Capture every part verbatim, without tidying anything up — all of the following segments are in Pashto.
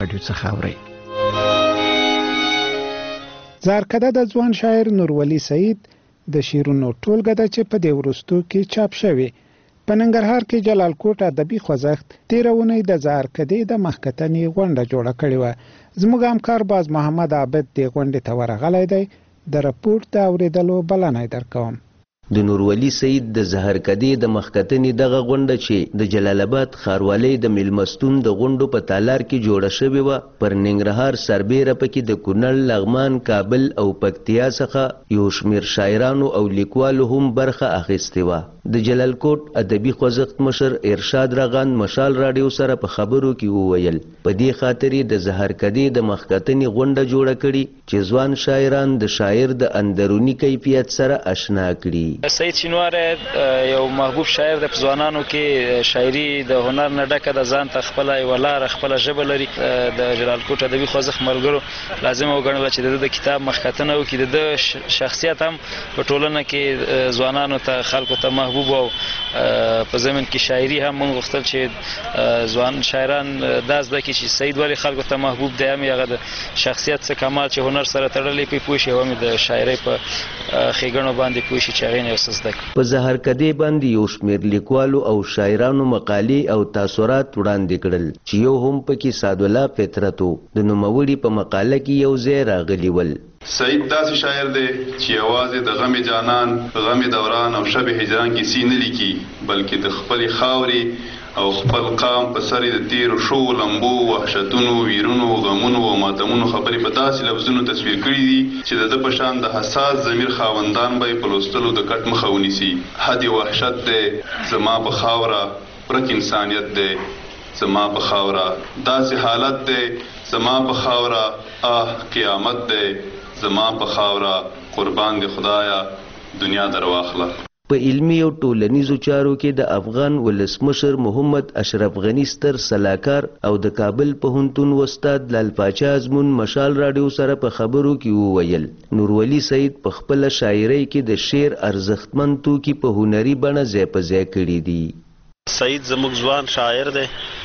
راډیو څخه اورئ. زارکده د ځوان شاعر نورولي سعید د شعرونو ټولګه ده چې په دې وروستو کې چاپ شوې. په ننګرهار کې جلال کوټ ادبي خوځښت تېره اونۍ د زارکدې د مخکتنې غونډه جوړه کړې وه. زموږ همکار باز محمد عابد دې غونډې ته ورغلی دی. د رپورټ د اورېدلو بلنه درکوم. د نورولي سعید د زهرکدې د مخکتنې دغه غونډه چې د جلال آباد ښاروالۍ د میلمستون د غونډو په تالار کې جوړه شوې وه، پر ننګرهار سربیره پکې د کونړ، لغمان، کابل او پکتیا څخه یو شمېر شاعرانو او لیکوالو هم برخه اخیستې وه. د جلال کوټ ادبي خوځښت مشر ارشاد رغند مشال راډیو سره په خبرو کې وویل په دې خاطر د زهرکدې د مخکتنې غونډه جوړه کړي چې ځوان شاعران د شاعر د اندروني کیفیت سره اشنا کړي. سعید شینواری یو محبوب شاعر د ځوانانو کې شاعري د هنر نه ډکه د ځان ته خپله یوه لاره خپله ژبه لري. د جلال کوټ ادبي خوځښت ملګرو لازمه وګڼله چې د ده د کتاب مخکتنه وکړي. د ده شخصیت هم په ټولنه کې ځوانانو ته خلکو ته محبوب او په زمین کې شاعري هم موږ غوښتل چې ځوان شاعران دا زده کړي چې سعید ولې خلکو ته محبوب دی. هم هغه د شخصیت څه کمال چې هنر سره تړلی پې پوه شي او هم د شاعرۍ په ښېګڼو باندې پوه شي چې هغې نه یو څه زده کړي. په زهرکدې باندې یو شمېر لیکوالو او شاعرانو مقالې او تاثرات وړاندې کړل چې یو هم پکې سعدالله فطرت و. د نوموړي په مقاله کې یو ځای راغلي ول: سعید داسې شاعر دی چې یوازې د غم جانان، غم دوران او شب هجران کیسې نه لیکي، بلکې د خپلې خاورې او خپل قام په سر د تیرو شو لمبو، وحشتونو، ویرونو، غمونو او ماتمونو خبرې په داسې لفظونو تصویر کړي دي چې د ده په شان د حساس ضمیر خاوندان به یې په لوستلو د کټ مخه ونیسي. حد وحشت دی زما په خاوره، ورک انسانیت دی زما په خاوره، داسې حالت دی زما په خاوره، آه قیامت دی زما په خاوره، قربان دی خدایا دنیا در واخله. په علمي او ټولنیزو چارو کې د افغان ولسمشر محمد اشرف غني ستر سلاکار او د کابل پوهنتون استاد لال پاچا ازمون مشال راډیو سره په خبرو کې وویل نورولي سعید په خپله شاعرۍ کې د شعر ارزښتمن توکي په هنري بڼه ځای په ځای کړي دي. سعید زموږ ځوان شاعر دی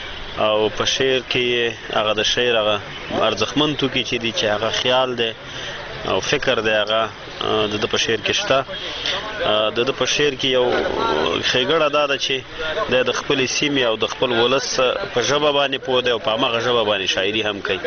او په شعر کې هغه د شعر هغه ارزښتمن توکي چې دي چې هغه خیال دی او فکر دی هغه د ده په شعر کې شته. د ده په شعر کې یو ښېګړه دا ده چې دی د خپلې سیمې او د خپل ولس په ژبه باندې پوه دی او په هماغه ژبه باندې شاعري هم کوي.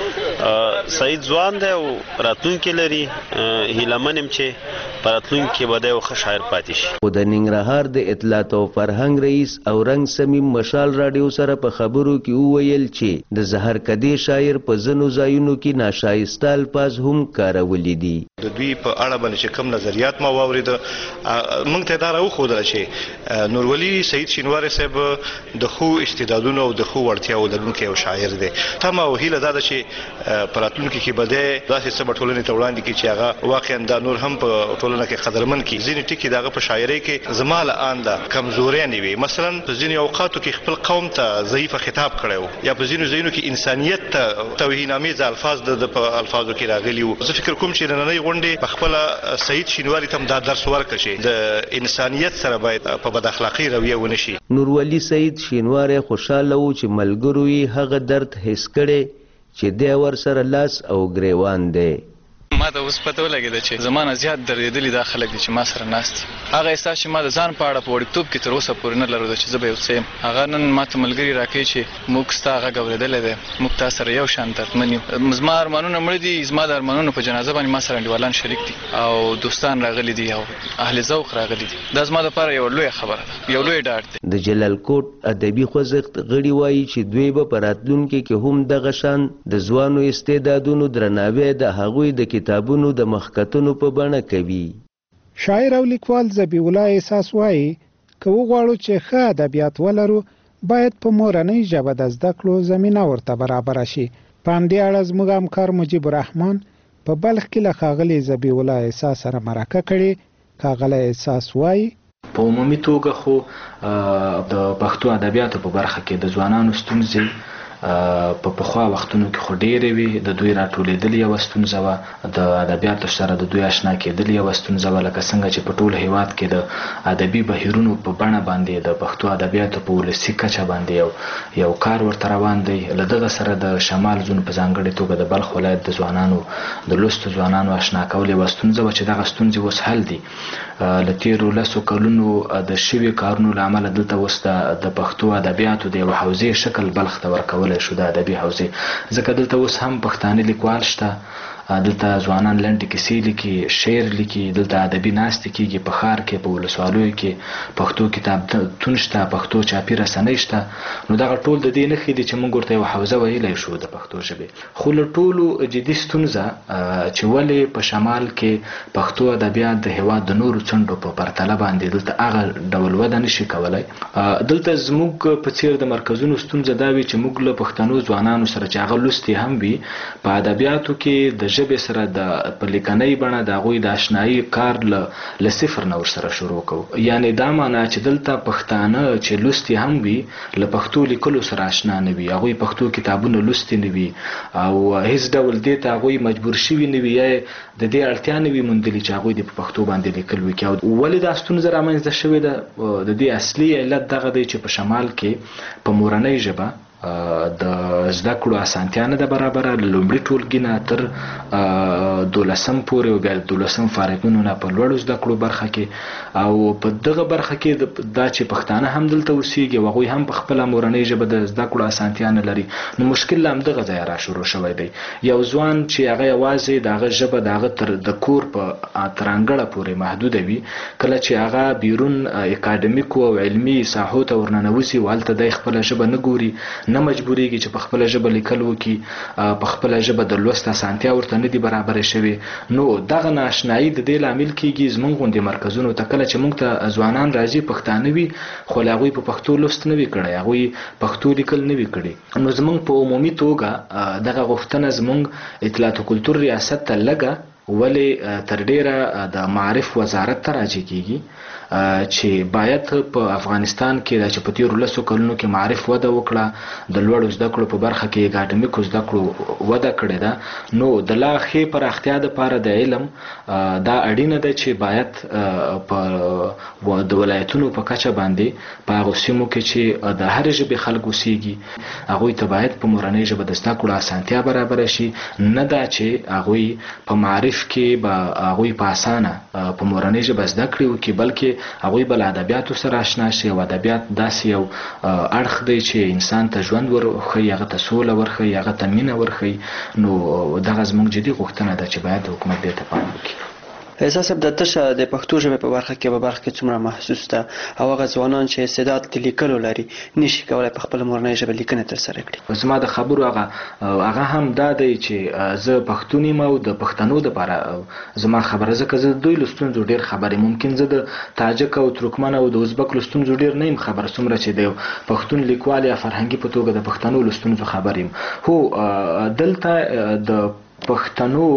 سعید ځوان دی او راتلونکی لري. هیله من یم چې په راتلونکي کې به دی یو ښه شاعر پاتې شي. خو د ننګرهار د اطلاعات او فرهنګ رئیس او رنګ سمیم مشال راډیو سره په خبرو کې وویل چې د زهرکدې شاعر په ځینو ځایونو کې ناشایسته الفاظ هم کارولي دي. د دوی په اړه باندې چې کوم نظریات ما واورېده موږ ته دا راوښودله چې نورولي سعید شینواری صاحب د ښو استعدادونو او د ښو وړتیاو لرونکی یو شاعر دی. تمه او هیله دا ده چې په راتلونکي کې به دی داسې څه به ټولنې ته وړاندې کړي چې هغه واقعا دا نور هم په ټولنه کې قدرمن کړي. ځینې ټکي د هغه په شاعرۍ کې زما له انده کمزوریانې وي. مثلا په ځینې اوقاتو کې خپل قوم ته ضعیفه خطاب کړی و یا په ځینو ځایونو کې انسانیت ته توهینامیز الفاظ د په الفاظو کې راغلي وو. زه فکر کوم چې نننۍ غونډې په خپله سعید شینواری ته هم دا درس ورکړه چې د انسانیت سره باید په بد اخلاقۍ رویه ونه شي. نورولي سعید شینواری خوشحاله و چې ملګرو یې هغه درد حس کړی چې دی ورسره لاس او ګریوان دی. ما ته اوس پته ولګېده چې زما نه زیات دردېدلي دا خلک دي چې ما سره ناست دي. هغه احساس چې ما د ځان په اړه په وړکتوب کې تر اوسه پورې نه لرو چې زه به یو څه یم، هغه نن ما ته ملګري راکوي چې موږ ستا غږ اورېدلی دی، موږ تا سره یو شان دردمن یو. زما ارمانونه مړه دي. زما د ارمانونو په جنازه باندې ما سره انډیوالان شریک دي او دوستان راغلي دي او اهل ذوق راغلي دي. دا زما دپاره یوه لویه خبره ده، یو لوی ډاډ دی. د جلال کوټ ادبي خوځښت غړي وایي چې دوی به په راتلونکي کې هم دغه شان د ځوانو استعدادونو درناوی د هغوی د کتابونو د مخکتونو په بڼه کوي. شاعر او لیکوال ذبیح الله احساس وایي که وغواړو چې ښه ادبیات ولرو باید په مورنۍ ژبه د زده کړو زمینه ورته برابره شي. په همدې اړه زموږ همکار مجیب الرحمن په بلخ کې له ښاغلي ذبیح الله احساس سره مرکه کړې. ښاغلی احساس وایي په عمومي توګه خو د پښتو ادبیاتو په برخه کې د ځوانانو ستونزې په پخوا وختونو کې خو ډېرې وي، د دوی راټولېدل یوه ستونزه وه، د ادبیاتو سره د دوی اشنا کېدل یوه ستونزه وه، لکه څنګه چې په ټول هېواد کې د ادبي بهیرونو په بڼه باندې د پښتو ادبیاتو په ولسي کچه باندې یو یو کار ورته روان دی. له دغه سره د شمال زون په ځانګړې توګه د بلخ ولایت د ځوانانو د لوستو ځوانانو اشنا کول یوه ستونزه وه چې دغه ستونزې اوس حل دي. له تېرو لسو کلونو د شوي کارونو له امله دلته اوس د پښتو ادبیاتو د یوه حوزې شکل بلخ ته ورکولی شو، د ادبي حوزې، ځکه دلته اوس هم پښتانه لیکوال شته، دلته ځوانان لنډې کیسې لیکي، شعر لیکي، دلته ادبي ناستې کېږي، په ښار کې په ولسوالیو کې پښتو کتابتون شته، پښتو چاپي رسنۍ شته. نو دغه ټول د دې نښې دي چې موږ ورته یوه حوزه ویلی شو د پښتو ژبې. خو له ټولو جدي ستونزه چې ولې په شمال کې پښتو ادبیات د هېواد د نورو څنډو په پرتله باندې دلته هغه ډول وده نشي کولی، دلته زموږ په څېر د مرکزونو ستونزه دا وي چې موږ له پښتنو ځوانانو سره چې هغه لوستي هم وي په ادبیاتو کې د ژبې سره د په لیکنۍ بڼه د هغوی د اشنایي کار له صفر نه ورسره شروع کوو. یعنې دا معنا چې دلته پښتانه چې لوستي هم وي له پښتو لیکلو سره اشنا نه وي، هغوی پښتو کتابونه لوستي نه وي او هیڅ ډول دې ته هغوی مجبور شوي نه وي یا د دې اړتیا نه وي موندلي چې هغوی دې په پښتو باندې لیکل وکړي. او ولې دا ستونزه رامنځته شوې ده؟ د دې اصلي علت دغه دی چې په شمال کې په مورنۍ ژبه د زده کړو اسانتیا نه ده برابره، له لومړي ټولګي نه تر دولسم پورې او بیا دولسم فارغینو نه په لوړو زده کړو برخه کې، او په دغه برخه کې دا چې پښتانه هم دلته اوسېږي او هغوی هم په خپله مورنۍ ژبه د زده کړو اسانتیا نه لري، نو مشکل له همدغه ځایه را شروع شوی دی. یو ځوان چې هغه یوازې د هغه ژبه د هغه تر د کور په تر انګړه پورې محدوده وي، کله چې هغه بیرون اکاډمیکو او علمي ساحو ته ورننوځي او هلته دی خپله ژبه نه ګوري، نه مجبوریږي چې په خپله ژبه لیکل وکړي، په خپله ژبه د لوست اسانتیا ورته نه دي برابرې شوې، نو دغه نااشنایي د دې لامل کېږي زموږ غوندې مرکزونو ته کله چې موږ ته ځوانان راځي پښتانه وي خو له هغوی په پښتو لوست نه وي کړی، هغوی پښتو لیکل نه وي کړي. نو زموږ په عمومي توګه دغه غوښتنه زموږ اطلاعات و کلتور ریاست ته لږه ولې تر ډېره د معارف وزارت ته راجع کېږي چې باید په افغانستان کې دا چې په تېرو لسو کلونو کې معارف وده وکړه، د لوړو زده کړو په برخه کې اکاډمیکو زده کړو وده کړې ده، نو د لا ښې پراختیا دپاره د علم دا اړینه ده چې باید په د ولایتونو په کچه باندې په هغو سیمو کې چې د هرې ژبې خلک اوسېږي هغوی ته باید په مورنۍ ژبه د زده کړو اسانتیا برابره شي، نه دا چې هغوی په معارف کې به هغوی په اسانه په مورنۍ ژبه زده کړې وکړي، بلکې هغوی به له ادبیاتو سره اشنا شي. او ادبیات داسې یو اړخ دی چې انسان ته ژوند ورښیي، هغه ته سوله ورښیي، هغه ته مینه ورښیي. نو دغه زموږ جدي غوښتنه ده چې باید حکومت دې ته پام وکړي. احساس صاحب د تشه د پښتو ژبې په برخه کې په برخه کې څومره محسوس ده او هغه ځوانان چې استعداد د لیکلو لري نشي کولی په خپله مورنۍ ژبه لیکنه ترسره کړي؟ زما د خبرو هغه هغه هم دا دی چې زه پښتون یم او د پښتنو دپاره زما خبره، ځکه زه د دوی له ستونزو ډېر خبر یم. ممکن زه د تاجک او ترکمن او د ازبک له ستونزو ډېر نه یم خبر څومره چې د پښتون لیکوال یا فرهنګي په توګه د پښتنو له ستونزو خبر یم. هو دلته د پښتنو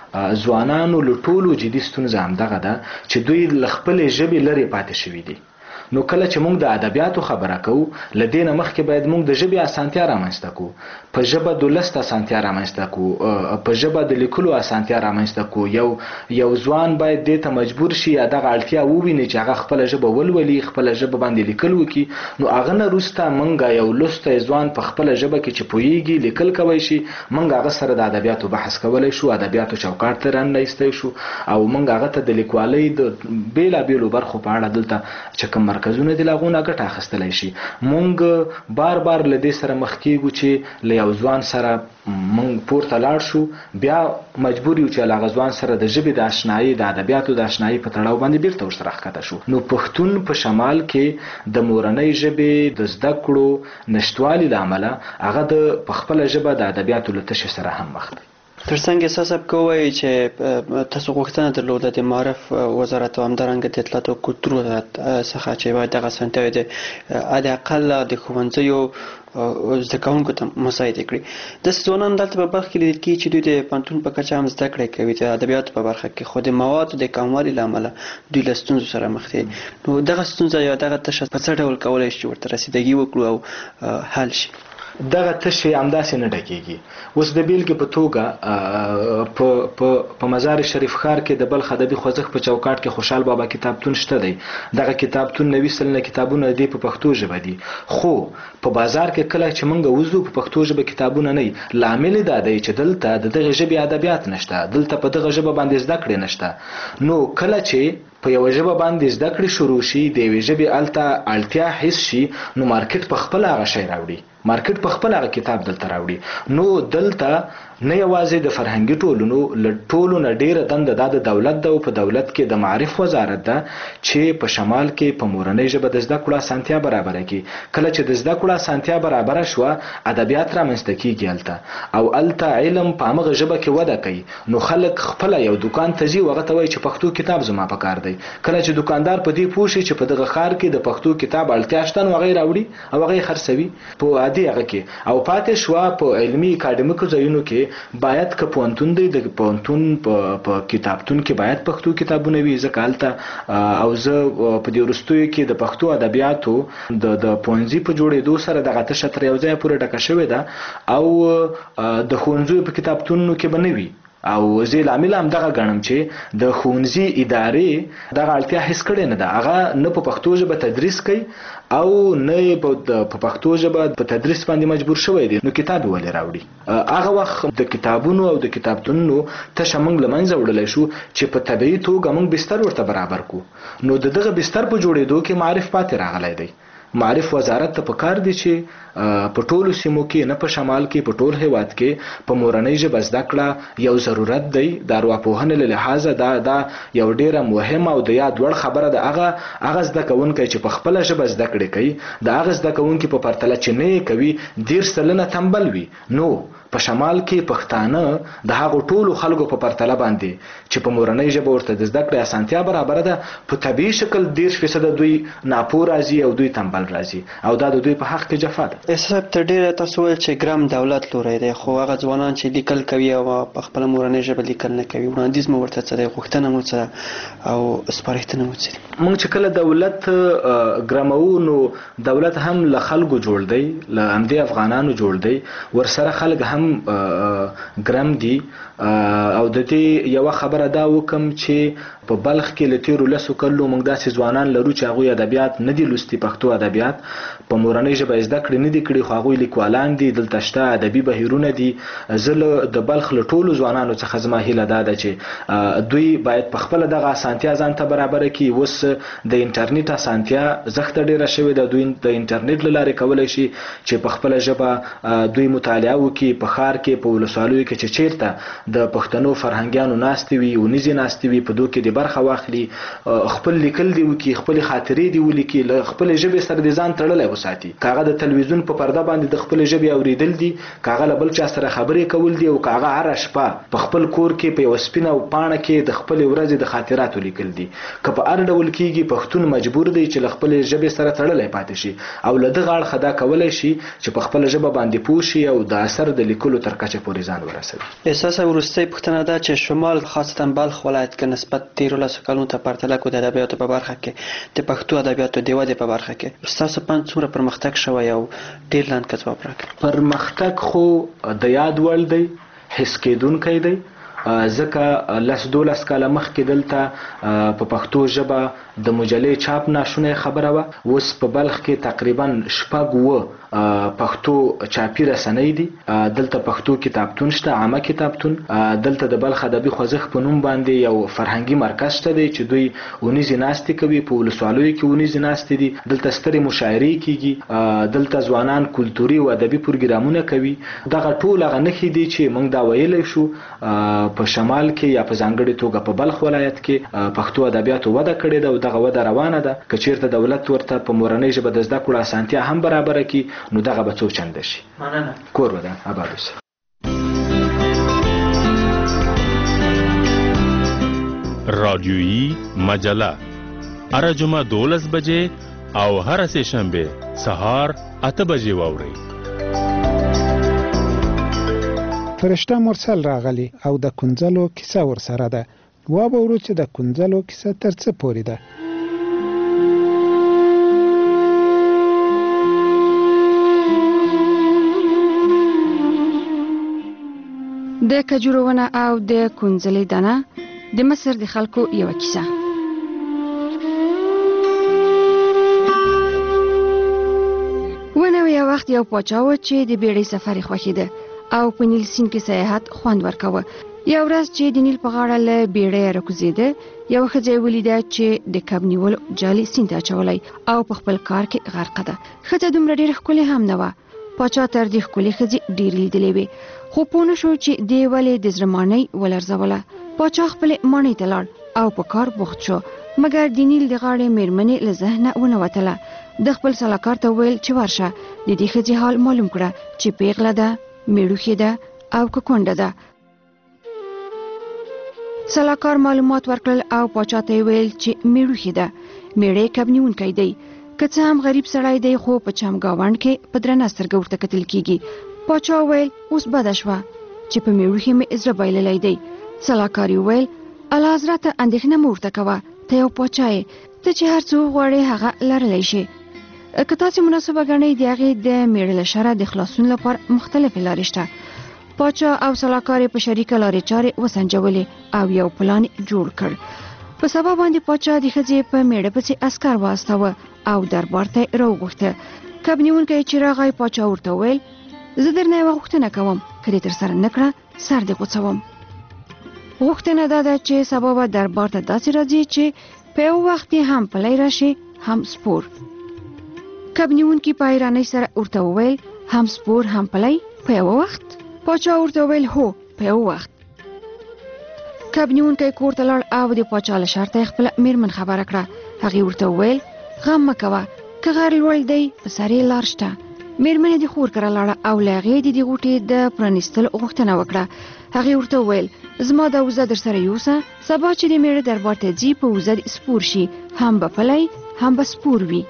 ځوانانو له ټولو جدي ستونزه همدغه ده چې دوی له خپلې ژبې لرې پاتې شوي دي. نو کله چې موږ د ادبیاتو خبره کوو له دې نه مخکې باید موږ د ژبې اسانتیا رامنځته کوو، په ژبه د لوست اسانتیا رامنځته کوو، په ژبه د لیکلو اسانتیا رامنځته کوو. یو یو ځوان باید دې ته مجبور شي یا دغه اړتیا وویني چې هغه خپله ژبه ولولي، خپله ژبه باندې لیکل وکړي. نو هغه نه وروسته موږ یو لوستی ځوان په خپله ژبه کې چې پوهیږي لیکل کوی شي، موږ هغه سره د ادبیاتو بحث کولی شو، ادبیاتو چوکاټ ته راننایستی شو او موږ هغه ته د لیکوالۍ د بېلابېلو برخو په اړه دلته چې کوم مرکزونه دي له هغو نه ګټه اخیستلی شي. موږ بار بار له دې سره مخ کېږو چې له یو ځوان سره موږ پورته لاړ شو، بیا مجبور یو چې له هغه ځوان سره د ژبې د اشنایي د ادبیاتو د اشنایي په تړاو باندې بېرته ورسره ښکته شو. نو پښتون په شمال کې د مورنۍ ژبې د زده کړو نشتوالي له امله هغه د په خپله ژبه د ادبیاتو له تشې سره هم مخ دی. ترڅنګ احساس صاحب که ووایي چې تاسو غوښتنه درلوده د معارف وزارت او همدارنګه د اطلاعات او کلتور وزارت څخه چې باید دغه اسانتیاوې د حداقل د ښوونځیو زده کوونکو ته مساعدې کړي. داسې ځوانان دلته په برخه کې لیدل کېږي چې دوی د پوهنتون په کچه هم زده کړې کوي د ادبیاتو په برخه کې، خو د موادو د کموالي له امله دوی له ستونزو سره مخ دي. نو دغه ستونزه یا دغه تشه په څه ډول کولی شي چې ورته رسیدګي وکړو او حل شي؟ دغه تشې همداسې نه ډکېږي. اوس د بیلګې په توګه په مزار شریف ښار کې د بلخ ادبي خوځښت په چوکاټ کې خوشحال بابا کتابتون شته دی. دغه کتابتون نوي سلنه کتابونه دي په پښتو ژبه دي، خو په بازار کې کله چې موږ وځو په پښتو ژبه کتابونه نه وي. لامل دا دی چې دلته د دغه ژبې ادبیات نشته، دلته په دغه ژبه باندې زده کړې نشته. نو کله چې په یو ژبه باندې زده کړې شروع شي، د یوې ژبې هلته اړتیا حس شي، نو مارکیټ په خپل هغه شی راوړي، مارکیټ په خپل هغه کتاب دلته راوړي. نو دلته نه یوازې د فرهنګي ټولنو له ټولو نه ډیره دنده دا د دولت ده، او په دولت کې د معارف وزارت ده چې په شمال کې په مورنۍ ژبه د زده کړو اسانتیا برابره کړي. کله چې د زده کړو اسانتیا برابره شوه، ادبیات رامنځته کېږي هلته، او هلته علم په همغه ژبه کې وده کوي. نو خلک خپله یو دوکان ته ځي، هغه ته وایي چې پښتو کتاب زما په کار دی. کله چې دکاندار په دې پوه شي چې په دغه ښار کې د پښتو کتاب اړتیا شته، نو هغه یې راوړي او هغه یې خرڅوي په عادي هغه کې. او پاتې شوه په علمي اکاډمیکو ځایونو کې باید که پوهنتون دی، د پوهنتون په کتابتون کې باید پښتو کتابونه وي، ځکه هلته او زه په دې وروستیو کې د پښتو ادبیاتو د پوهنځي په جوړېدو سره دغه تشه تر یو ځایه پورې ډکه شوې ده، او د ښوونځیو په کتابتونونو کې به نه وي. او زه لامل هم دغه ګڼم چې د ښوونځي ادارې دغه اړتیا حس کړې نه ده، هغه نه په پښتو ژبه تدریس کوي او نه په پښتو ژبه په تدریس باندې مجبور شوی دی. نو کتاب یې ولې راوړي؟ هغه وخت د کتابونو او د کتابتونونو تشه موږ له منځه وړلی شو چې په طبیعي توګه موږ بستر ورته برابر کړو. نو د دغه بستر په جوړېدو کې معرف پاتې راغلی دی. معرف وزارت ته پکار دی چې په ټولو سیمو کې، نه په شمال کې، په ټول هیواد کې په مورنۍ ژبه زده کړه یو ضرورت دی. د ارواپوهنې له لحاظه دا دا یو ډیره مهمه او د یاد وړ خبره ده. هغه هغه زده کوونکی چې په خپله ژبه زده کړې کوي، د هغه زده کوونکي په پرتله چې نه یې کوي، دېرش سلنه تنبل وي. نو په شمال کې پښتانه د هغو ټولو خلکو په پرتله باندې چې په مورنۍ ژبه ورته د زده کړې اسانتیا برابره ده، په طبیعي شکل دېرش فیصده دوی ناپوه راځي او دوی تنبل راځي، او دا د دوی په حق کې جفا ده. صاحب ته ډېره تاسو ویل چې ګرام دولت لوری دی، خو هغه ځوانان چې لیکل کوي او په خپله مورنۍ ژبه لیکل نه کوي، وړاندیز مو ورته څه دی، غوښتنه مو څه او سپارښتنه مو څه دي؟ موږ چې کله دولت ګرامو، نو دولت هم له خلکو جوړ دی، له همدې افغانانو جوړ دی، ورسره خلک هم ګرم دي. او د دې یوه خبره دا وکم چې په بلخ کې له تیرو لسو کلو موږ داسې ځوانان لرو چې هغوی ادبیات نه دي لوستي، پښتو ادبیات په مورنۍ ژبه زده کړې نه دي کړي، خو هغوی لیکوالان دي، دلته شته ادبي بهیرونه دي. زه د بلخ له ټولو ځوانانو څخه زما هیله دا ده چې دوی باید په خپله دغه اسانتیا ځان ته برابره کړي. اوس د انټرنیټ اسانتیا زښته ډېره شوې ده، دوی د انټرنیټ له لارې کولی شي چې په خپله ژبه دوی مطالعه وکړي. په ښار کې، په ولسوالیو کې چې چیرته د پښتنو فرهنګیانو ناستې وي، اونیزې ناستې وي، په دو کې د برخه واخلي، خپل لیکل دی وکړي، خپلې خاطرې دی ولیکي، له خپلې ژبې سره د ځان تړلی وساتي. که هغه د تلویزیون په پرده باندې د خپلې ژبې اورېدل دي، که هغه له بل چا سره خبرې کول دي، او که هغه هره شپه په خپل کور کې په یوه سپینه پاڼه کې د خپلې ورځې د خاطراتو لیکل دي. که په هر ډول کېږي، پښتون مجبور دی چې له خپلې ژبې سره تړلی پاتې شي، او له دغه اړخه دا کولی شي چې په خپله ژبه باندې پوه شي او د اثر د لیکلو تر کچه پورې ځان ورسوي. احساس وروستۍ پوښتنه ده چې شمال، خاصتا بلخ ولایت کې نسبت تیرو لسو کلونو ته پرتله کو د ادبیاتو په برخه کې، د پښتو ادبیاتو د ودې په برخه کې ستاسو پند څومره پرمختګ شوی او ډېر لاندې که ځواب راکړئ؟ پرمختګ خو د یاد وړ دی، حس کېدونکی دی، ځکه لس دولس کاله مخکې دلته په پښتو ژبه د مجلې چاپ ناشونی خبره وه. اوس په بلخ کې تقریبا شپږ اووه پښتو چاپي رسنۍ دي. دلته پښتو کتابتون شته، عامه کتابتون. دلته د بلخ ادبي خوځښت په نوم باندې یو فرهنګي مرکز شته دی چې دوی اونیزې ناستې کوي، په ولسوالیو کې اونیزې ناستې دي. دلته سترې مشاعرې کېږي، دلته ځوانان کلتوري او ادبي پروګرامونه کوي. دغه ټول هغه نښې دي چې موږ دا ویلی شو په شمال کې یا په ځانګړې توګه په بلخ ولایت کې پښتو ادبیاتو وده کړې ده او دغه وده روانه ده. که چیرته دولت ورته په مورنۍ ژبه د زده کړو اسانتیا هم برابره کړي، نو دغه به څو چنده شي. مننه. کور وده آباد اوسه. رادیویی مجله هره جمعه دولس بجې او هره سه شنبه سهار اته بجې واورئ. فرشته مرسل راغلی او د کنځلو کیسه ورسره ده. وابورو چې د کنځلو کیسه تر څه پورې ده. د کجورو ونه او د کونځلې دانه د مصر د خلکو یوه کیسه. ونه یو وخت یو پاچا و چې د بیړۍ سفر یې خوښېده او په نیل سیند کې سیاحت خوند ورکاوه. یو ورځ چې د نیل په غاړه له بیړۍ راکوزېده، یوه ښځه یې ولیده چې د کب نیولو جال سیند ته اچولی او په خپل کار کې غرقه ده. ښځه دومره ډېره ښکلې هم نه وه. پاچا تر دې ښکلې ښځې ډېرې لیدلې وې، خو پوه نه شو چې دې ولې د زړه ماڼۍ ولرزوله. پاچا خپلې ماڼۍ ته لاړ او په کار بوخت شو، مګر د نیل د غاړې مېرمنې له ذهنه ونه وتله. د خپل سلاکار ته وویل چې ورشه د دې ښځې حال معلوم کړه چې پیغله ده، میړوښې ده او که کونډه ده. سلاکار معلومات ورکړل او پاچا ته یې ویل چې میړوښې ده، میړی کب نیونکی دی، که څه هم غریب سړی دی خو په چمګاونډ کې په درنه سترګه ورته کتل کیږي. پاچا وویل اوس بده شوه چې په میړوښې مې زړه بایللی دی. سلاکار یې وویل اعلی حضرته اندېښنه مه ورته کوه، ته یو پاچا یې، ته چې هر څه غواړې هغه لرلی شي. که تاسې مناسبه ګڼئ د هغې د میړه له شره د خلاصون لپاره مختلفې لارې شته. پاچا او سلاکار په شریکه لارې چارې وسنجولې او یو پلان جوړ کړ. په سبا باندې پاچا د ښځې په میړه پسې عسکر واستاوه او دربار ته یې راوغوښته. کب نیونکی چې راغی، پاچا ورته وویل زه درنه یوه غوښتنه کوم، که دې ترسره نه کړه سر دې غوڅوم. غوښتنه دا ده چې سبا به دربار ته داسې راځي چې په یو وخت کې هم پلی راشي هم سپور. کب نیونکي په حیرانۍ سره ورته وویل هم سپور هم پلی په یو وخت؟ پاچا ورته وویل هو په یو وخت. کب نیونکی کور ته لاړ او د پاچا له شرطه یې خپله میرمن خبره کړه. هغې ورته وویل غم مه کوه، که غر لوړ دی په سر یې لار شته. میرمن یې د خور کره لاړه او له هغې د دې غوټې د پرانیستلو غوښتنه وکړه. هغې ورته وویل زما دا وزه در سره یوسه، سبا چې د میړه دربار ته ځي په وزه دې سپور شي، هم به پلی هم به سپور وي.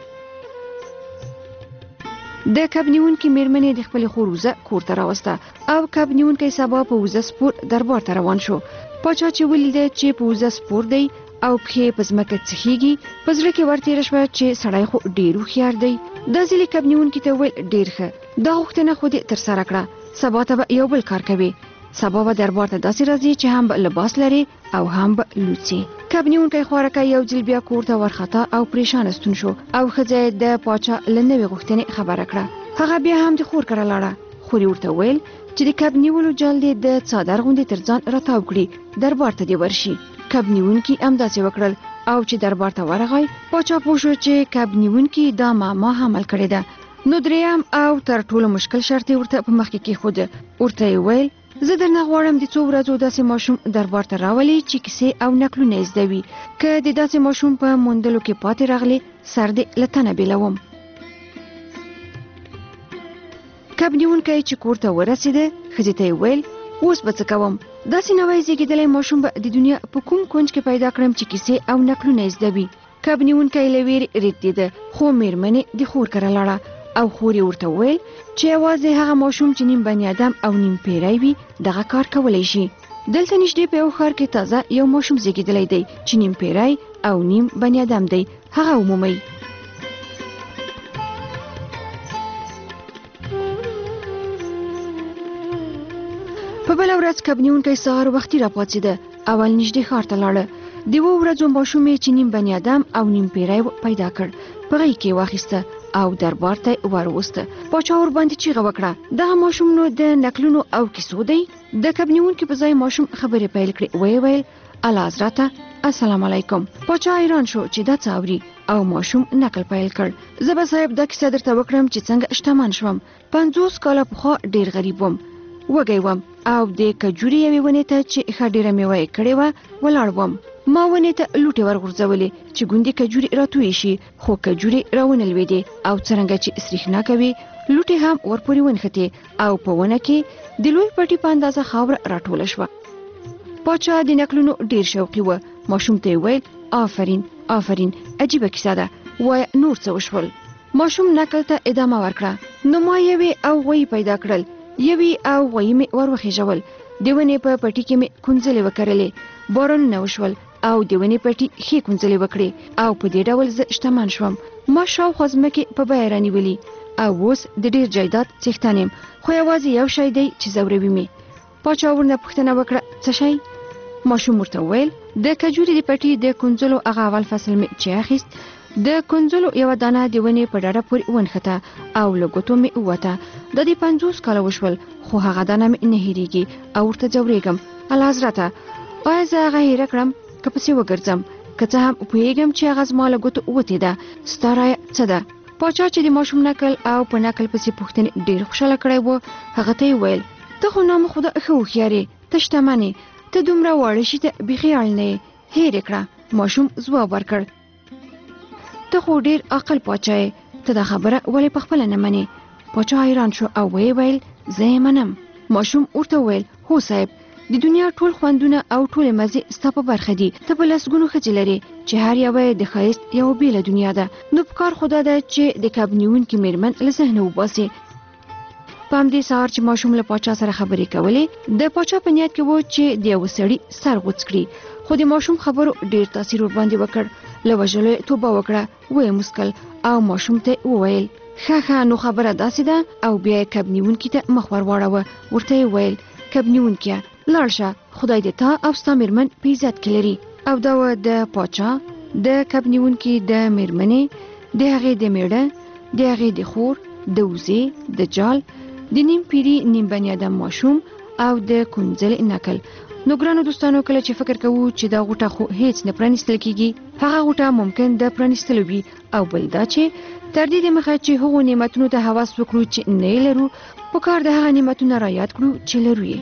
د کب نیونکي میرمنې د خپلې خور وزه کور ته راوسته او کب نیونکی سبا په وزه سپور دربار ته روان شو. پاچا چې ولیده چې په وزه سپور دی او پښې په ځمکه څخیږي، په زړه کې ورتېره شوه چې سړی خو ډېر هوښیار دی. دا ځلې کب نیونکي ته وویل ډېر ښه، دا غوښتنه خو دې ترسره کړه، سبا ته به یو بل کار کوي. سبا به دربار ته داسې راځي چې هم به لباس لري او هم به لوڅي. کب نیونکی خوارکی یو ځل بیا کور ته ورخطا او پریشانه ستون شو او ښځه یې د پاچا له نوې غوښتنې خبره کړه. هغه بیا هم د خور کره لاړه. خور یې ورته ویل چې د کب نیولو جال دې د څادر غوندې تر ځان راتاو کړي، دربار ته دې ورشي. کب نیونکي همداسې وکړل او چې دربار ته ورغی، پاچا پوه شو چې کب نیونکي دا معما حمل کړې ده. نو دریم او تر ټولو مشکل شرط یې ورته په مخکې کېښوده. ورته یې ویل زه درنه غواړم د څو ورځو داسې ماشوم دربار ته راولي چې کیسې او نکلونه یې زده وي. که د داسې ماشوم په موندلو کې پاتې راغلی، سر دې له تنه بېلوم. کب نیونکی چې کور ته ورسېده، ښځې ته یې ویل اوس به څه کوم؟ داسې نوی زېږېدلی ماشوم به د دنیا په کوم کونج کې پیدا کړم چې کیسې او نکلونه یې زده وي. کب نیونکی له ویرې رېږدېده، خو میرمنې د خور کره لاړه او خور یې ورته وویل چې یوازې هغه ماشوم چې نیم بني ادم او نیم پیری وي دغه کار کولی شي. دلته نږدې په یو ښار کې تازه یو ماشوم زېږېدلی دی چې نیم پیری او نیم بني ادم دی، هغه ومومئ. په بله ورځ کب نیونکی سهار وختي راپاڅېده، اول نږدې ښار ته لاړه. د اوو ورځو ماشوم یې چې نیم بني ادم او نیم پیری پیدا کړ، په غېږ کې واخیسته او دربار ته وروسته. پاچا ورباندې چیغه وکړه دغه ماشوم نو د نکلونو او کیسو دی؟ د کب نیونکي په ځای ماشوم خبرې پیل کړې. ویې ویل اعلی حضرته السلام علیکم. پاچا حیران شو چې دا څه اوري او ماشوم نکل پیل کړ. زه به صاحب دا کیسه درته وکړم چې څنګه شتمن شوم. پنځوس کاله پخوا ډېر غریب وم، وږی وم او د کجوري یوې ونې ته چې ښه ډېره میوه یې کړې وه ولاړ وم. ما ونې ته لوټې ورغورځولې چې ګوندې کجوري راتویې شي، خو کجوري راونه لوېدې او څرنګه چې سریښنا کوي لوټې هم ورپورې ونښتې او په ونه کې د لوی پټي په اندازه خاوره راټوله شوه. پاچا د نکلونو ډېر شوقي و. ماشوم ته یې ویل آفرین آفرین، عجیبه کیسه ده، وایه نور څه وشول؟ ماشوم نکل ته ادامه ورکړه. نو ما یوې او غویي پیدا کړل، یوې او غویي مې ور وخېژول، د ونې په پټي کې مې کونځلې وکرلې، بارانونه وشول او د ونې پټي ښې کونځلې وکړې او په دې ډول زه شتمن شوم. ما شاوخوا ځمکې په بیه رانیولي او اوس د ډېر جایداد څښتن یم، خو یوازې یو شی دی چې ځوروي مې. پاچا ورنه پوښتنه وکړه څه شی؟ ماشوم ورته وویل د کجوري د پټي د کنځلو هغه اول فصل مې چې اخیست، د کنځلو یوه دانه د ونې په ډډه پورې ونښته او له ګوتو مې ووته. د دې پنځوس کاله وشول خو هغه دانه مې نه هېرېږي او ورته ځورېږم. اعلیحضرته آیا زه هغه هېره کړم که پسې وګرځم؟ که څه هم پوهېږم چې هغه زما له ګوتو وتې ده، ستا رایه څه ده؟ پاچا چې د ماشوم نکل او په نکل پسې پوښتنې ډېر خوشحاله کړی و، هغه ته یې وویل ته خو نام خدا ښه هوښیار یې، ته شتمن یې، ته دومره واړه شي ته بیخي اړ نه یې، هېر یې کړه. ماشوم ځواب ورکړ ته خو ډېر عاقل پاچا یې، ته دا خبره ولې پخپله نه منې؟ پاچا حیران شو او ویې ویل زه یې منم. ماشوم ورته وویل هو صاحب، د دنیا ټول خوندونه او ټولې مزې ستا په برخه دي. ته په لسګونو ښځې لرې چې هر یوه یې د ښایست یوه بېله دنیا ده، نو پکار خو دا ده چې د کب نیونکي مېرمن له ذهنه وباسې. په همدې سهار چې ماشوم له پاچا سره خبرې کولې، د پاچا په نیت کې و چې د یوه سړي سر غوڅ کړي، خو د ماشوم خبرو ډېر تاثیر ورباندې وکړ. له وژلو یې توبه وکړه، ویې مسکل او ماشوم ته وویل ښه ښه نو خبره داسې ده. او بیا یې کب نیونکي ته مخ ور واړوه، ورته یې ویل کب نیونکیه لاړ شه، خدای دې تا او ستا مېرمن په عزت کې لري. او دا و د پاچا، د کب نیونکي د مېرمنې، د هغې د میړه، د هغې د خور، د وزې، د جال، د نیم پیري نیم بني ادم ماشوم او د کنځلې نکل. نو ګرانو دوستانو، کله چې فکر کوو چې دا غوټه خو هیڅ نه پرانیستل کیږي، هغه غوټه ممکن د پرانیستلو وي. او بل دا چې تر دې دمخه چې هغو نعمتونو ته هوس وکړو چې نه یې لرو، پکار د هغه نعمتونه را یاد کړو چې لرو یې.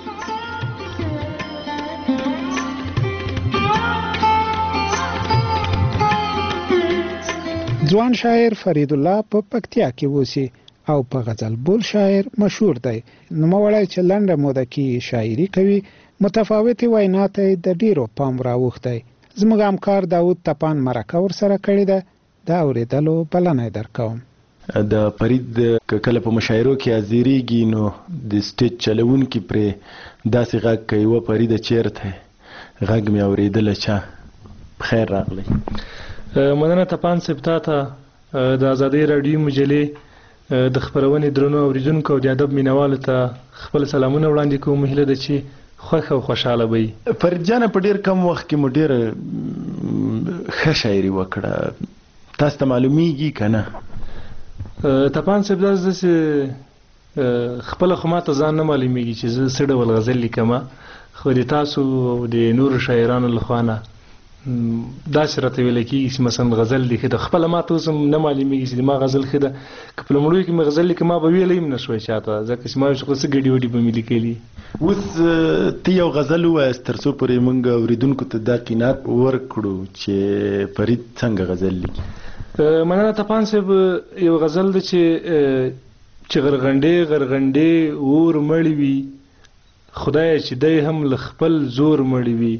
ځوان شاعر فرید الله په پکتیا کې اوسي او په غزل بول شاعر مشهور دی. نوموړی چې لنډه موده کې شاعري کوي، متفاوتې وینا ته د ډیرو پام راوښتی. زموږ همکار داود تپان مرکه ورسره کړې ده، د اورېدلو بلنه یې درکوم. د فرید کله په مشاعرو کې حاضرېږي نو د سټیج چلوونکي پرې داسې غږ کوي و فرید چیرته غږ مې اورېدله چا بخیر راغلی. مننه تپان صاحب، تا ته د ازادۍ راډیو مجلې د خپرونې درنو اورېدونکو او د ادب مینوالو ته خپل سلامونه وړاندې کوم. هیله ده چې خوښ او خوشحاله به وي. فرید جانه، په ډېر کم وخت کې مو ډېره ښه شاعري وکړه، تاسو ته معلومیږي که نه؟ تپان صاحب، داسې چې خپله خو ما ته ځان نه معلومیږي چې زه څه ډول غزل لیکمه، خو د تاسو او د نورو شاعرانو له خوا نه داسې راته ویل کېږي چې مثلا غزل دې ښه ده. خپله ما ته اوس هم نه معلومېږي چې ما غزل ښه ده، که په لومړیو کې مې غزل لیکه ما به ویلی هم نه شوی چاته، ځکه چې ما ویل چې خو څه ګډې وډې به مې لیکلي. اوس ته یو غزل ووایاست تر څو پورې موږ اورېدونکو ته دا قناعت ورکړو چې فرید څنګه غزل لیکي. مننه تپان صاحب، یو غزل ده چې چې غرغنډې غرغنډې اور مړې وي، خدایه چې دی هم له خپل زور مړې وي.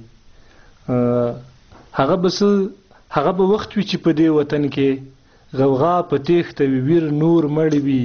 هغه به هغه به وخت وي چې په دې وطن کې غوغا په تېښته وي، ویر نور مړې وي.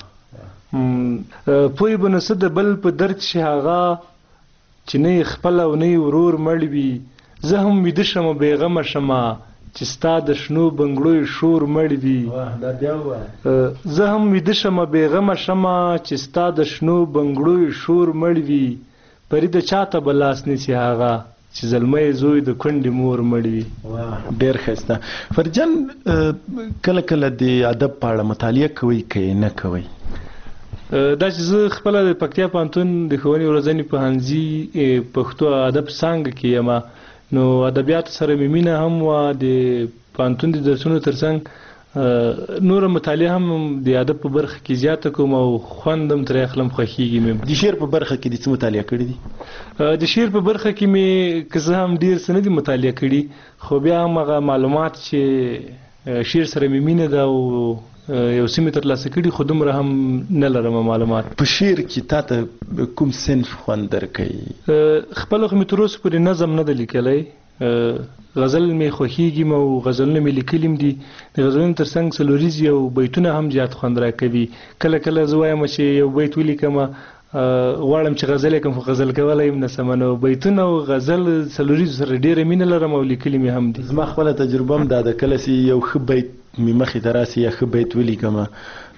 پوی به نو څه د بل په درد شي هغه چې نه یې خپل او نه یې ورور مړې وي. زه هم ویده شمه بېغمه شمه چې ستا د شنو بنګړو شور مړې وي. زه هم ویده شمه بېغمه شمه چې ستا د شنو بنګړو شور مړې وي. فرید چاته به لاس نیسي هغه چې زلمی زوی د کونډې مور مړ وي. ډېر ښایسته. فرید جان، کله کله د ادب په اړه مطالعه کوئ که یې نه کوئ؟ دا چې زه خپله د پکتیا پوهنتون د ښوونې او روزنې پوهنځي پښتو ادب څانګه کې یم، نو ادبیاتو سره مې مینه هم وه. د پوهنتون د درسونو تر څنګ نوره مطالعه هم د ادب په برخه کې زیاته کوم او خوند هم ترې اخلم، خوښېږي مې. د شعر په برخه کې دې څه مطالعه کړي دي؟ د شعر په برخه کې مې که زه هم ډېر څه نه دي مطالعه کړي، خو بیا هم هغه معلومات چې شعر سره مې مینه ده او یو څه مې ترلاسه کړي، خو دومره هم نه لرم معلومات. په شعر کې تا ته کوم صنف خوند درکوي؟ خپله خو مې تر اوسه پورې نظم نه ده لیکلی. غزل مې خوښېږي او غزلونه مې لیکلي هم دي. د غزلونو تر څنګ څلوریزې او بیتونه هم زیات خوند راکوي. کله کله زه وایم چې یو بیت ولیکمه، غواړم چې غزل یې کړم خو غزل کولی هم نه سمه. نو بیتونه او غزل څلوریزو سره ډېره مینه لرم او لیکلي مې هم دي. زما خپله تجربه هم دا ده، کله چې یو ښه بیت مې مخې ته راسي یا ښه بیت ولیکمه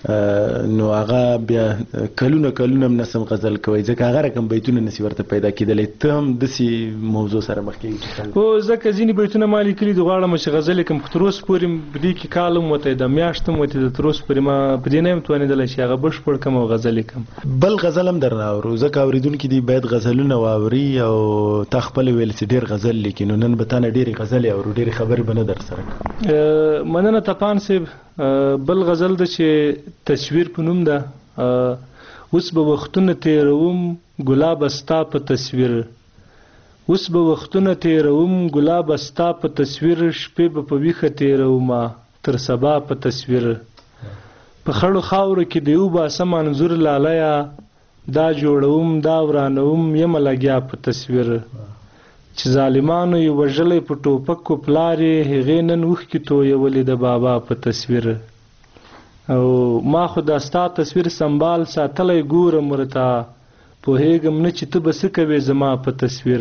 نو هغه بیا کلونه کلونه هم نسم غزل کوي ځکه هغه رقم بیتونه نسی ورته پیدا کېدلی. ته هم داسې موضوع سره مخ کېږي؟ هو ځکه ځینې بیتونه ما لیکلي دي غواړم چې غزل لیکم خو تر اوسه پورې په دې کې کال هم وتی ده میاشت هم وتی ده تر اوسه پورې ما په دې نه یم توانېدلی چې هغه بشپړ کړم او غزل لیکم. بل غزل هم درنه اورو ځکه اورېدونکي دي باید غزلونه واوري او تا خپله ویل چې ډېر غزل لیکي نو نن به تا نه ډېرې غزلې اورو ډېرې خبرې به نه در سره کوو. مننه طپان صاحب. بل غزل ده چې تصویر په نوم ده. اوس به وختونه تېروم ګلابه ستا په تصویر، اوس به وختونه تېروم ګلابه ستا په تصویر، شپې به په ویښه تېرومه تر سبا په تصویر. په خړو خاورو کې د یو باسم انځور لالیه، دا جوړوم دا ورانوم یمه لګیا په تصویر. چې ظالمانو یې وژلی په ټوپکو پلار یې، هغې نن اوښکې تویولې د بابا په تصویر. او ما خو دا ستا تصویر سنبال ساتلی ګورم ورته، پوهېږم نه چې ته به څه کوې زما په تصویر.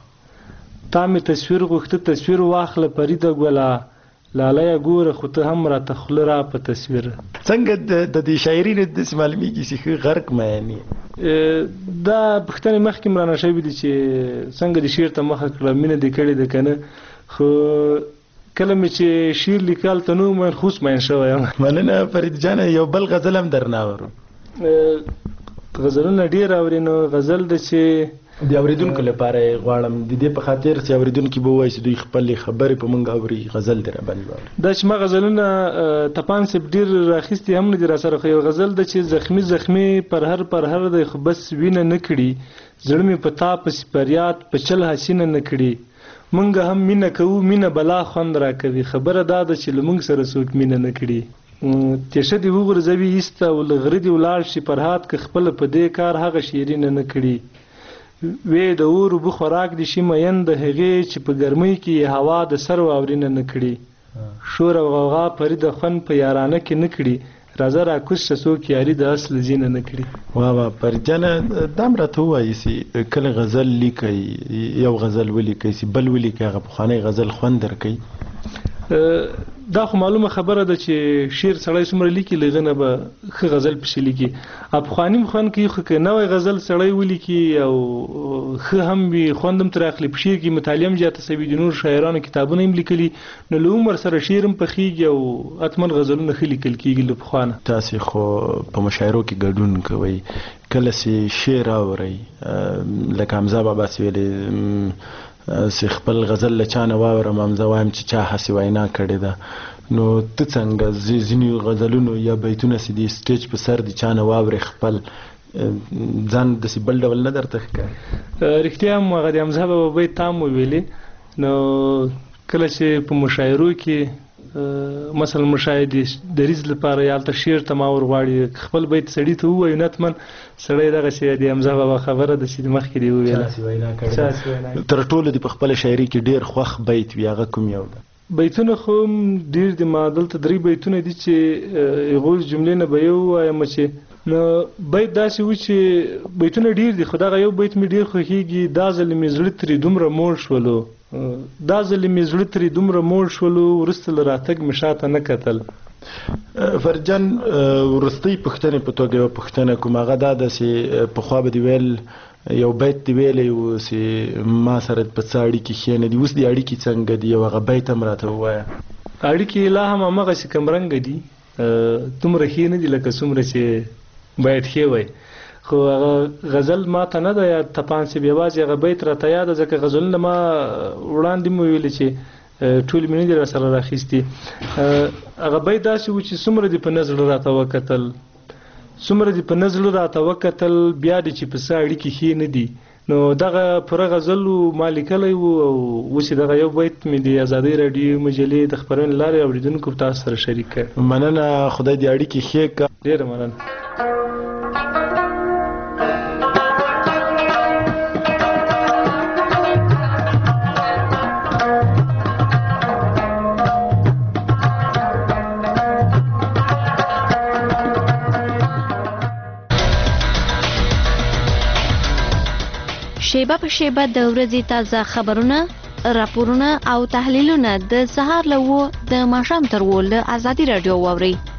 تا مې تصویر غوښته تصویر واخله فریده ګله، لالیه ګوره خو ته هم راته خوله را په تصویر. څنګه د دې شاعري نه داسې معلومېږي چې ښه غرق معنی دا پوښتنې مخکې م رانه شوي دي چې څنګه د شعر ته مخه کړه، مینه دې کړې ده که نه. خو کله مې چې شعر لیکل ته نه ومین خو اوس مین شوی یم. مننه فرید جانه. یو بل غزل هم درنه اورو. غزلونه ډېر اوري نو غزل ده چې د اورېدونکو لپاره یې غواړم د دې په خاطر چې اورېدونکي به ووایي چې دوی خپلې خبرې په موږ اوري غزل دې راباندې واوري. دا چې ما غزلونه طپان صاحب ډېر راخیستي هم نه دي راسره، خو یو غزل ده چې زخمي زخمي پر هر پر هر دی خو بس وینه نه کړي، زړه مې په تا پسې فریاد په چل حسینه نه کړي. مونږ هم مینه کوو مینه بلا خوند را کوي، خبره دا ده چې له مونږ سره څوک مینه نه کړي. تیشه دې وغورځوي ایسته او له غره دې ولاړ شي فرهاد که خپله په دې کار هغه شیرینه نه کړي. وې د اور اوبه خوراک دې شي مین د هغې چې په ګرمۍ کې یې هوا د سر واورینه نه کړي. شور او غوغا فریده خوند په یارانه کې نه کړي، راځه راکوز شه څوک یاري د اصل زینه نه کړي. واه واه فریدجانه دا هم راته ووایي چې کله غزل لیکئ یو غزل ولیکئ چې بل ولیکئ هغه پخوانی غزل خوند درکوي. دا خو معلومه خبره ده چې شعر سړی څومره لیکي له هغه نه به ښه غزل پسې لیکي. پخواني هم خوند کوي خو که نوی غزل سړی ولیکي او ښه هم وي خوند هم ترې اخلي، په شعر کې مطالعه هم زیاته سوي د نورو شاعرانو کتابونه هم لیکلي نو له عمر سره شعر هم پخېږي او حتما غزلونه ښه لیکل کېږي له پخوا نه. تاسې خو په مشاعرو کې ګډون کوئ، کله چې شعر اورئ لکه حمزه بابا چې ویلې چې خپل غزل له چا نه واورم حمزه وایم چې چا هسې وینا کړې ده، نو ته څنګه ځینې غزلونو یا بیتونه چې دي سټیج په سر دي چا نه واورې خپل ځان داسې بل ډول نه درته ښکاري؟ رښتیا هم هغه د حمزه بابا بیت تا هم وویلې. نو کله چې په مشاعرو کې مثلا مشاهدې دریځ لپاره یا هلته شعر ته ما ورغواړي خپل بیت سړي ته ووایو نتمن سړی دغسې د حمزه بابا خبره ده چې مخکې دې وویله. تر ټولو دې په خپله شاعري کې ډېر خوښ بیت وي هغه کوم یو ده؟ بیتونه خو ډېر دي، ما دلته درې بیتونه دي چې هغو جملې نه به یو ووایم چې نو بیت داسې و چې بیتونه ډېر دي خو دغه یو بیت مې ډېر خوښېږي، دا ځل مې زړه ترې دومره موړ شولو، دا ځل مې زړه ترې دومره موړ شولو، وروسته له راتګ مې شاته نه کتل. فرجان وروستۍ پوښتنې په توګه یوه پوښتنه کوم، هغه دا ده چې پخوا به دې ویل یو بیت دې ویلی و چې ما سره په څه اړیکې ښې نه دي، اوس دې اړیکې څنګه دي او هغه بیت هم راته ووایه. اړیکې لا هم همغسې کمرنګه دي، دومره ښې نه دي لکه څومره چې باید ښې وای. خو هغه غزل ما ته نه ده یاد طپان صاحب، یوازې هغه بیت راته یاد ده ځکه غزلونه ما وړاندې مو ویلې چې ټولې مې نه دي راسره راخیستي. هغه بیت داسې و چې څومره دې په نظر راته وکتل، څومره دې په نظر راته وکتل، بیا دې چې په څه اړیکې ښې نه دي. نو دغه پوره غزل ما لیکلی و او اوس دغه یو بیت مې د ازادۍ راډیو مجلې د خپرونې له لارې اورېدونکو په تاسو سره شریک کړ. مننه، خدای دې اړیکې ښې کړه. ډېره مننه. شیبه په شیبه د ورځې تازه خبرونه، راپورونه او تحلیلونه د سهار له اوه د ماښام تر اووه له ازادي راډیو واورئ.